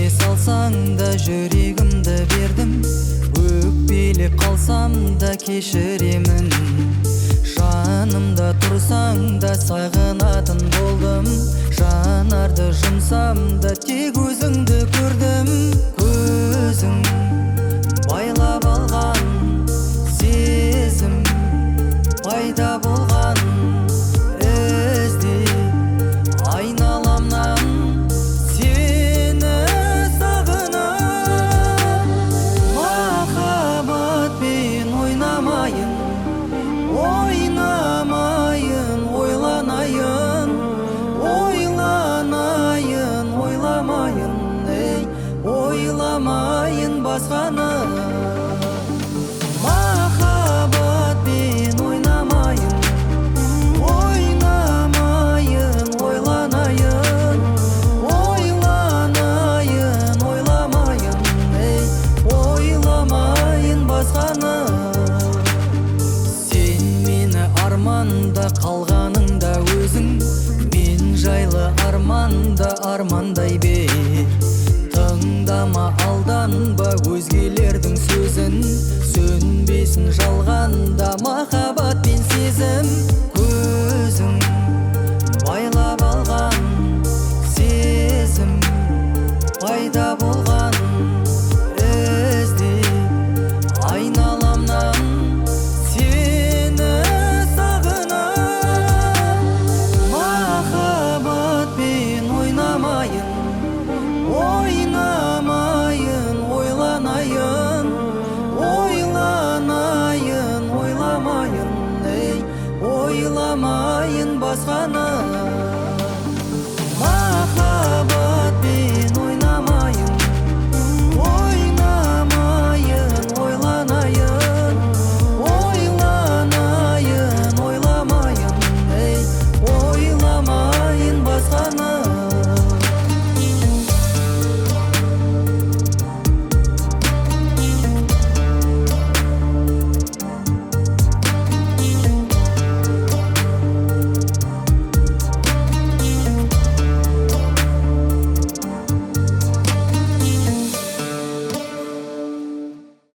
есіңе салсаң да жүрегімді бердім, өкпелеп қалсам да кешіремін. Жанымда тұрсаң да сағынатын болдым, жанарды жұмсам да тек өзіңді көрдім. Көзің байлап алған сезім пайда болған, ізде айналамнан сені сағынам. Махаббатпен ойнамайын, ойнамайын, ойланайын, ойламайын, ойламайын басқаны. Махаббатпен ойнамайын, ойнамайын, ойланайын, ойламайын басқаны. Сен мені арманда қалғаныңда өзің, мен жайлы армандай бер. Тыңдама, алданба өзгелердің сөзін, сөнбесін жалғанда махаббат пен сезім. Көзің байлап алған сезім пайда болған, ізде айналамнан сені сағынам. Махаббатпен ойнамайын, ойнамайын, ойланайын, ойламайын басқаны. Махаббат